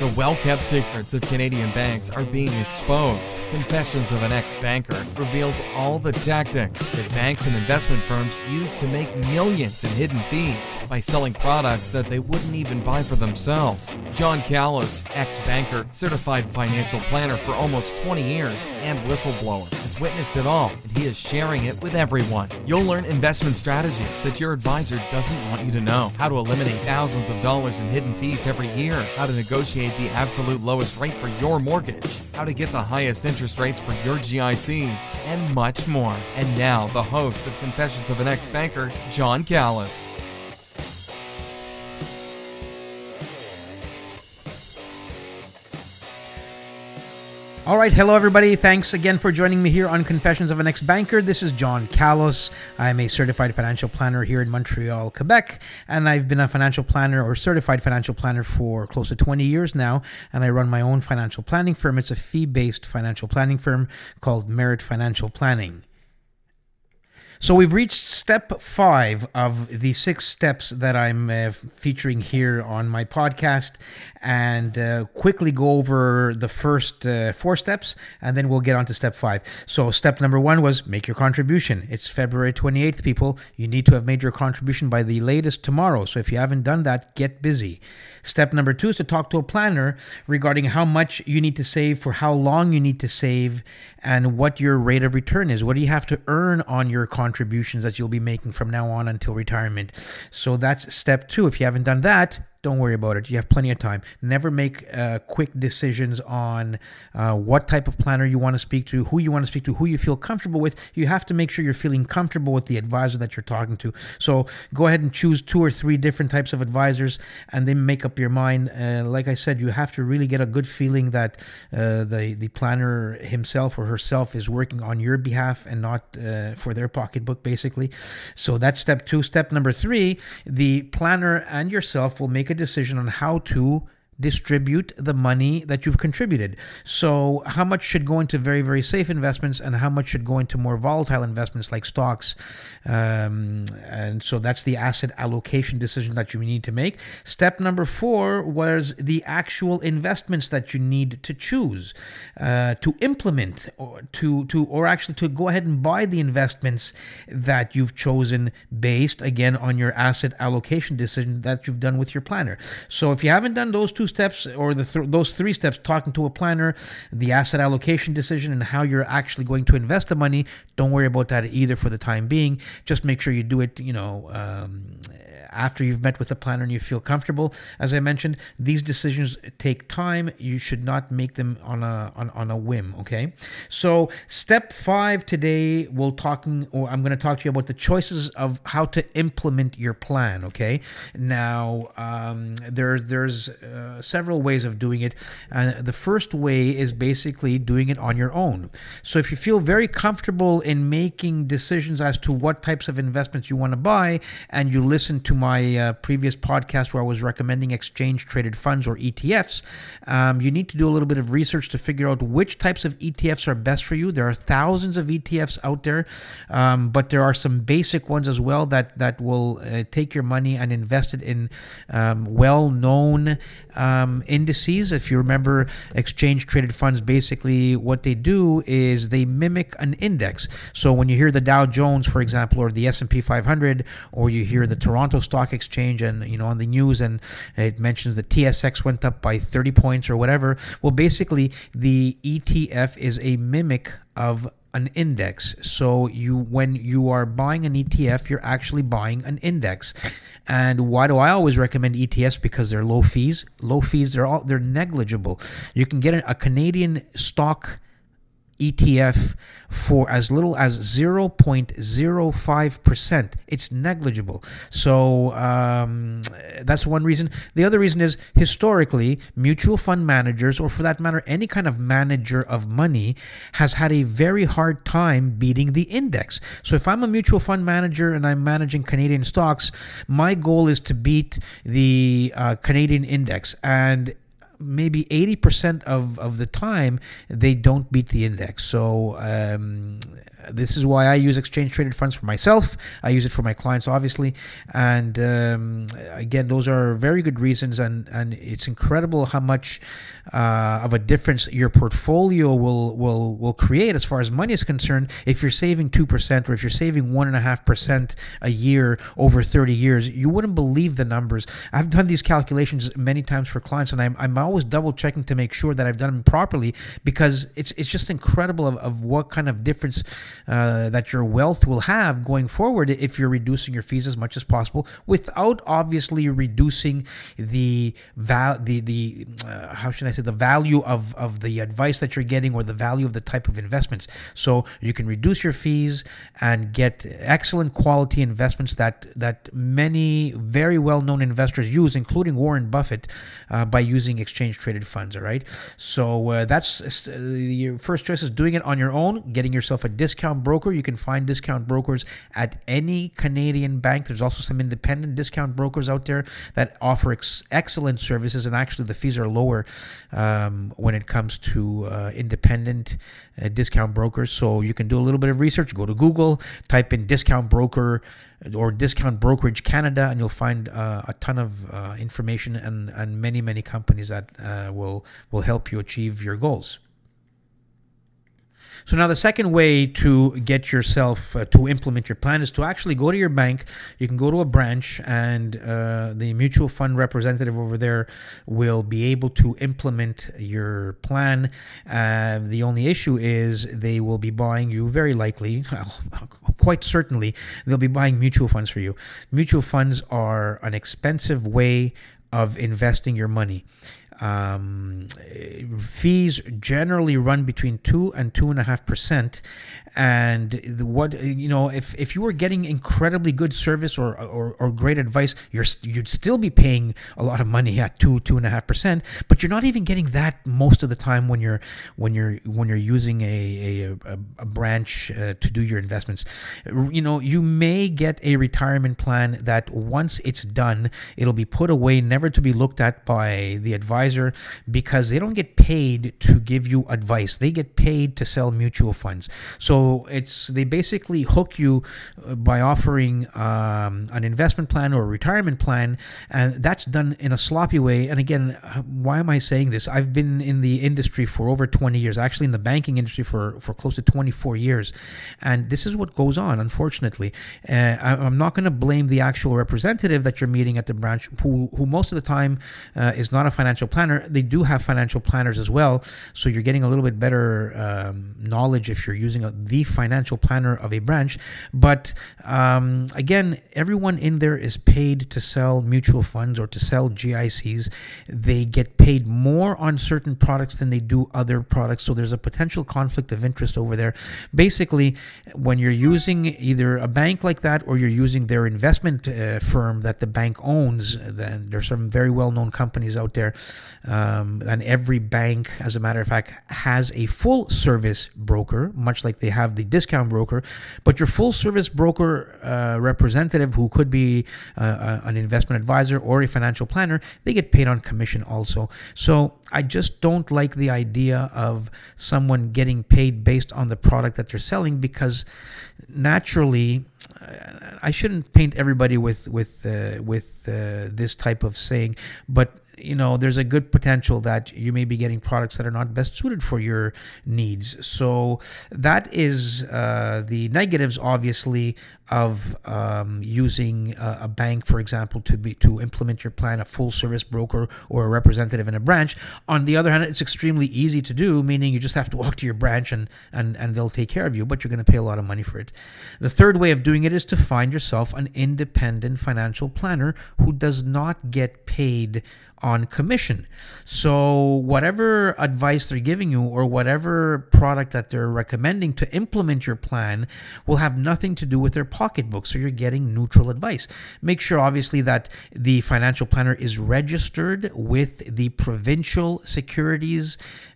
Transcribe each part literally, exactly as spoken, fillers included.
The well-kept secrets of Canadian banks are being exposed. Confessions of an Ex-Banker reveals all the tactics that banks and investment firms use to make millions in hidden fees by selling products that they wouldn't even buy for themselves. John Callis, ex-banker, certified financial planner for almost twenty years, and whistleblower, has witnessed it all, and he is sharing it with everyone. You'll learn investment strategies that your advisor doesn't want you to know, how to eliminate thousands of dollars in hidden fees every year, how to negotiate the absolute lowest rate for your mortgage, how to get the highest interest rates for your G I Cs, and much more. And now, the host of Confessions of an Ex-Banker, John Callis. All right, hello everybody. Thanks again for joining me here on Confessions of an Ex-Banker. This is John Callis. I'm a certified financial planner here in Montreal, Quebec, and I've been a financial planner or certified financial planner for close to twenty years now, and I run my own financial planning firm. It's a fee-based financial planning firm called Merit Financial Planning. So we've reached step five of the six steps that I'm uh, featuring here on my podcast, and uh, quickly go over the first uh, four steps, and then we'll get on to step five. So step number one was make your contribution. It's February twenty-eighth, people. You need to have made your contribution by the latest tomorrow. So if you haven't done that, get busy. Step number two is to talk to a planner regarding how much you need to save, for how long you need to save, and what your rate of return is. What do you have to earn on your contributions that you'll be making from now on until retirement? So that's step two. If you haven't done that, don't worry about it. You have plenty of time. Never make uh, quick decisions on uh, what type of planner you want to speak to, who you want to speak to, who you feel comfortable with. You have to make sure you're feeling comfortable with the advisor that you're talking to. So go ahead and choose two or three different types of advisors and then make up your mind. Uh, like I said, you have to really get a good feeling that uh, the, the planner himself or herself is working on your behalf and not uh, for their pocketbook, basically. So that's step two. Step number three, the planner and yourself will make a decision on how to distribute the money that you've contributed. So how much should go into very, very safe investments and how much should go into more volatile investments like stocks. Um, and so that's the asset allocation decision that you need to make. Step number four was the actual investments that you need to choose, uh, to implement or to, to, or actually to go ahead and buy the investments that you've chosen based, again, on your asset allocation decision that you've done with your planner. So if you haven't done those two steps or the th- those three steps, talking to a planner, the asset allocation decision, and how you're actually going to invest the money, don't worry about that either for the time being. Just make sure you do it, you know, um, after you've met with the planner and you feel comfortable. As I mentioned, these decisions take time. You should not make them on a on, on a whim, okay? So step five today, we'll talking, or I'm going to talk to you about the choices of how to implement your plan, okay? Now, um, there's there's uh, several ways of doing it. Uh, the first way is basically doing it on your own. So if you feel very comfortable in making decisions as to what types of investments you want to buy, and you listen to my uh, previous podcast where I was recommending exchange traded funds or E T Fs, um, you need to do a little bit of research to figure out which types of E T Fs are best for you. There are thousands of E T Fs out there, um, but there are some basic ones as well that, that will uh, take your money and invest it in um, well-known um, indices. If you remember, exchange traded funds, basically what they do is they mimic an index. So when you hear the Dow Jones, for example, or the S and P five hundred, or you hear the Toronto Stock Exchange and, you know, on the news, and it mentions the T S X went up by thirty points or whatever, well, basically the E T F is a mimic of an index. So you, when you are buying an E T F, you're actually buying an index. And why do I always recommend E T Fs? Because they're low fees. Low fees, they're all they're negligible. You can get a Canadian stock E T F for as little as zero point zero five percent. It's negligible. So um, that's one reason. The other reason is, historically, mutual fund managers, or for that matter, any kind of manager of money, has had a very hard time beating the index. So if I'm a mutual fund manager and I'm managing Canadian stocks, my goal is to beat the uh, Canadian index. And maybe eighty percent of, of the time, they don't beat the index. So um, this is why I use exchange traded funds for myself. I use it for my clients, obviously. And um, again, those are very good reasons. And, and it's incredible how much uh, of a difference your portfolio will, will, will create as far as money is concerned. If you're saving two percent or if you're saving one point five percent a year over thirty years, you wouldn't believe the numbers. I've done these calculations many times for clients, and I'm, I'm always double checking to make sure that I've done them properly, because it's it's just incredible of, of what kind of difference uh, that your wealth will have going forward if you're reducing your fees as much as possible without obviously reducing the val the the uh, how should I say the value of of the advice that you're getting or the value of the type of investments. So you can reduce your fees and get excellent quality investments that that many very well-known investors use, including Warren Buffett, uh, by using exchange traded funds. All right, so uh, that's uh, your first choice is doing it on your own, getting yourself a discount broker. You can find discount brokers at any Canadian bank. There's also some independent discount brokers out there that offer ex- excellent services, and actually the fees are lower um, when it comes to uh, independent uh, discount brokers. So you can do a little bit of research. Go to Google, type in discount broker or Discount Brokerage Canada, and you'll find uh, a ton of uh, information and, and many, many companies that uh, will will help you achieve your goals. So now the second way to get yourself uh, to implement your plan is to actually go to your bank. You can go to a branch, and uh, the mutual fund representative over there will be able to implement your plan. Uh, the only issue is they will be buying you, very likely, quite certainly, they'll be buying mutual funds for you. Mutual funds are an expensive way of investing your money. Um, fees generally run between two and two and a half percent, and the, what you know, if if you were getting incredibly good service or or, or great advice, you're you'd still be paying a lot of money at two two and a half percent. But you're not even getting that most of the time when you're when you're when you're using a a, a branch uh, to do your investments. You know, you may get a retirement plan that once it's done, it'll be put away, never to be looked at by the advisor, because they don't get paid to give you advice. They get paid to sell mutual funds. So it's they basically hook you by offering um, an investment plan or a retirement plan, and that's done in a sloppy way. And again, why am I saying this? I've been in the industry for over twenty years, actually in the banking industry for, for close to twenty-four years, and this is what goes on, unfortunately. Uh, I, I'm not going to blame the actual representative that you're meeting at the branch, who, who most of the time uh, is not a financial planner. They do have financial planners as well, so you're getting a little bit better um, knowledge if you're using a, the financial planner of a branch. But um, again, everyone in there is paid to sell mutual funds or to sell G I Cs. They get paid more on certain products than they do other products, so there's a potential conflict of interest over there. Basically, when you're using either a bank like that or you're using their investment uh, firm that the bank owns, then there's some very well-known companies out there. Um, and every bank, as a matter of fact, has a full service broker, much like they have the discount broker. But your full service broker uh, representative, who could be uh, an investment advisor or a financial planner, they get paid on commission also. So I just don't like the idea of someone getting paid based on the product that they're selling, because naturally, uh, I shouldn't paint everybody with with uh, with uh, this type of saying, but you know, there's a good potential that you may be getting products that are not best suited for your needs. So that is uh, the negatives, obviously, of um, using a, a bank, for example, to be to implement your plan, a full service broker or a representative in a branch. On the other hand, it's extremely easy to do, meaning you just have to walk to your branch and, and, and they'll take care of you, but you're going to pay a lot of money for it. The third way of doing it is to find yourself an independent financial planner who does not get paid on commission. So whatever advice they're giving you or whatever product that they're recommending to implement your plan will have nothing to do with their policy. pocketbook, so you're getting neutral advice. Make sure, obviously, that the financial planner is registered with the provincial securities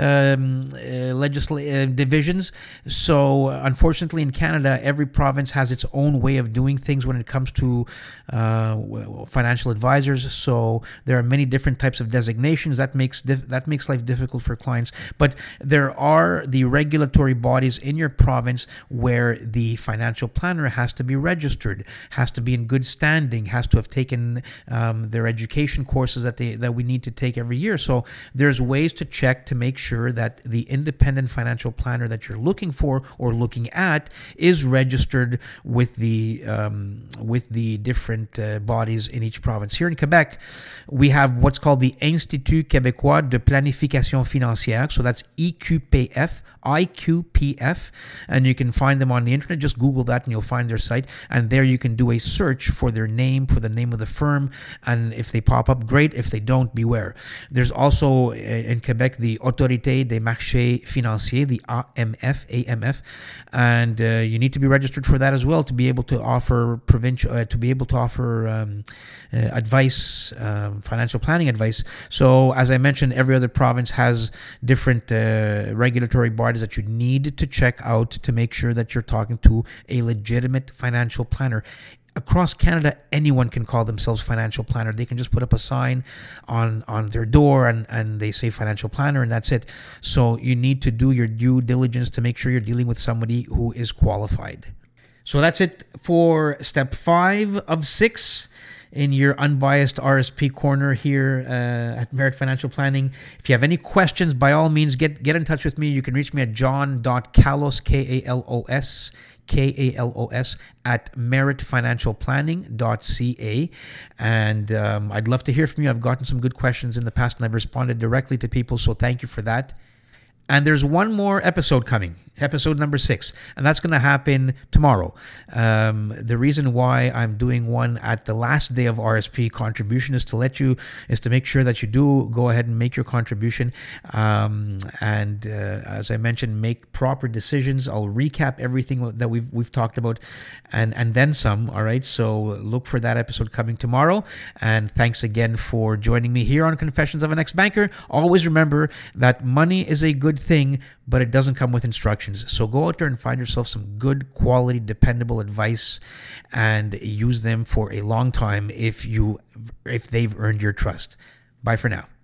um, uh, legislative uh, divisions. So, unfortunately, in Canada, every province has its own way of doing things when it comes to uh, financial advisors. So, there are many different types of designations that makes dif- that makes life difficult for clients. But there are the regulatory bodies in your province where the financial planner has to be registered, has to be in good standing, has to have taken um, their education courses that they that we need to take every year. So there's ways to check to make sure that the independent financial planner that you're looking for or looking at is registered with the um, with the different uh, bodies in each province. Here in Quebec, we have what's called the Institut Québécois de Planification Financière. So that's E Q P F, I Q P F, and you can find them on the internet. Just Google that and you'll find their site, and there you can do a search for their name, for the name of the firm, and if they pop up, great. If they don't, beware. There's also in Quebec the Autorité des Marchés Financiers, the A M F, A M F, and uh, you need to be registered for that as well to be able to offer provincial, uh, to be able to offer um, uh, advice, um, financial planning advice. So as I mentioned, every other province has different uh, regulatory bodies that you need to check out to make sure that you're talking to a legitimate financial planner. Across Canada, anyone can call themselves financial planner. They can just put up a sign on, on their door and, and they say financial planner, and that's it. So you need to do your due diligence to make sure you're dealing with somebody who is qualified. So that's it for step five of six in your unbiased R S P corner here uh, at Merit Financial Planning. If you have any questions, by all means, get get in touch with me. You can reach me at john dot kalos, K A L O S, K A L O S, at merit financial planning dot c a. And um, I'd love to hear from you. I've gotten some good questions in the past, and I've responded directly to people, so thank you for that. And there's one more episode coming, episode number six, and that's going to happen tomorrow. Um, the reason why I'm doing one at the last day of R S P contribution is to let you, is to make sure that you do go ahead and make your contribution. Um, and uh, as I mentioned, make proper decisions. I'll recap everything that we've we've talked about, and and then some. All right, so look for that episode coming tomorrow. And thanks again for joining me here on Confessions of an Ex-Banker. Always remember that money is a good thing, but it doesn't come with instructions. So go out there and find yourself some good quality, dependable advice and use them for a long time if you if they've earned your trust. Bye for now.